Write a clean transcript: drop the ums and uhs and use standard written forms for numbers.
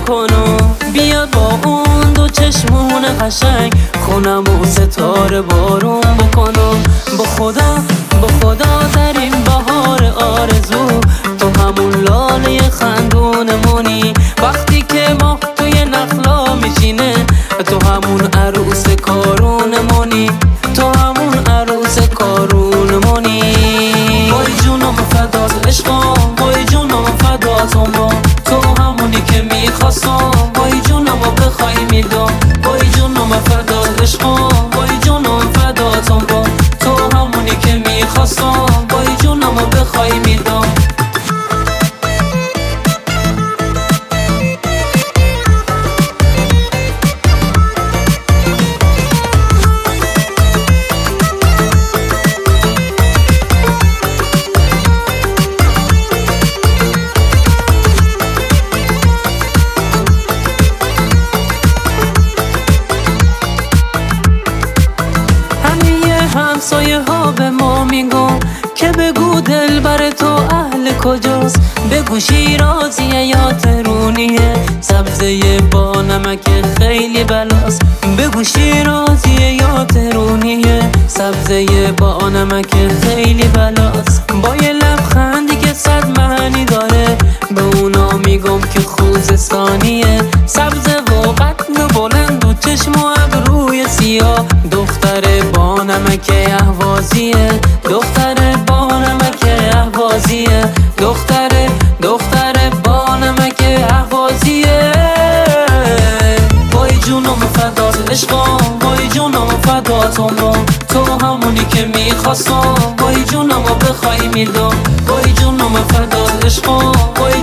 بکنم. بیا با اون دو چشمون قشنگ خونم و ستاره بارون بکنم. با خدا در این بهار آرزو تو همون لاله خندونمونی. وقتی که ماه توی نخلا میشینه تو همون عروس کارونمونی. تو همون عروس کارونمونی. وای جونم فدات عشقم، وای جونم فداتم با تو همونی که میخواستم. وای جونم بخوای میدم، وای جونم فدات عشقم، وای جونم فداتم با تو همونی که میخواستم. وای جونم بخوای میدم. همسایه ها به ما میگن که بگو دل بر تو اهل کجاست. بگو شیرازیه یا ترونیه، سبزه با نمک خیلی بلاست. بگو شیرازیه یا ترونیه، سبزه با نمک خیلی بلاست. با یه لبخندی که صد معنی داره به اونا میگم که خوزستانیه. سبزه و قد بلند و چشم و ابروی سیاه، دختر با نمک اهوازیه. دختر با نمک اهوازیه. دختر با نمک اهوازیه. وای جونم فدات عشقم، وای جونم فداتم با تو همونی که میخواستم. وای جونم بخوای میدم، وای جونم فدات عشقم، وای